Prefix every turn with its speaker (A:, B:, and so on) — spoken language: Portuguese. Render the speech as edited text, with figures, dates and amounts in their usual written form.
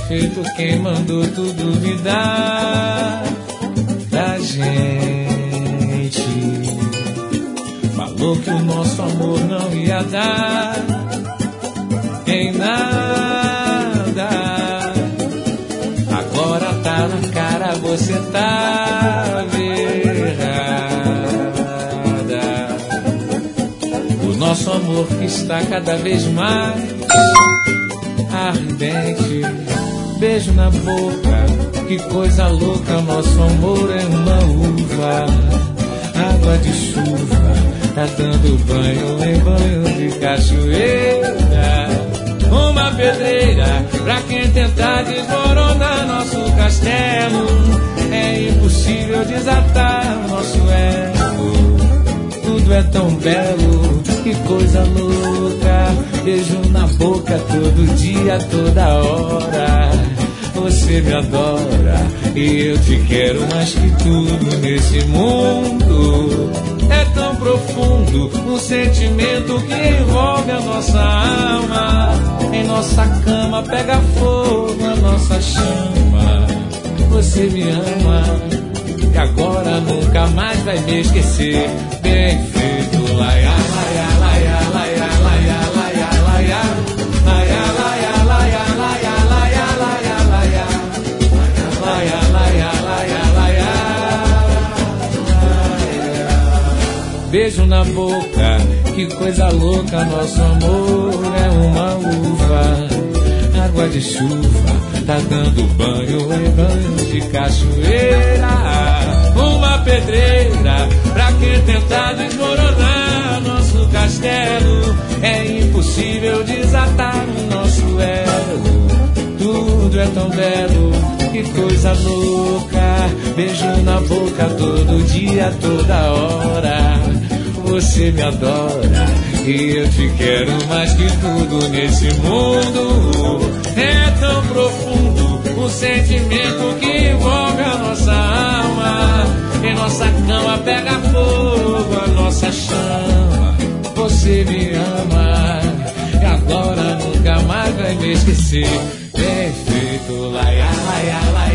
A: feito quem mandou tudo me dar da gente. Falou que o nosso amor não ia dar em nada. Agora tá na cara, você tá errada. O nosso amor que está cada vez mais ardente. Beijo na boca, que coisa louca. Nosso amor é uma uva, água de chuva, tá dando banho em banho de cachoeira. Uma pedreira pra quem tentar desmoronar nosso castelo. É impossível desatar nosso elo. Tudo é tão belo, que coisa louca. Beijo na boca todo dia, toda hora. Você me adora e eu te quero mais que tudo nesse mundo. É tão profundo um sentimento que envolve a nossa alma. Em nossa cama pega fogo a nossa chama. Você me ama e agora nunca mais vai me esquecer. Bem feito, laia, laia, laia, laia, laia, laia, laia, laia, laia, laia, laia, laia, laia, laia, laia, laia, laia, laia. Beijo na boca, que coisa louca. Nosso amor é uma uva, água de chuva, tá dando banho em banho de cachoeira. Uma pedreira pra quem tentar desmoronar nosso castelo. É impossível desatar o nosso elo. Tudo é tão belo, que coisa louca. Beijo na boca todo dia, toda hora. Você me adora e eu te quero mais que tudo nesse mundo. É tão profundo o sentimento que envolve a nossa alma. Em nossa cama pega fogo a nossa chama. Você me ama e agora nunca mais vai me esquecer. Bem feito, laia, laia, laia.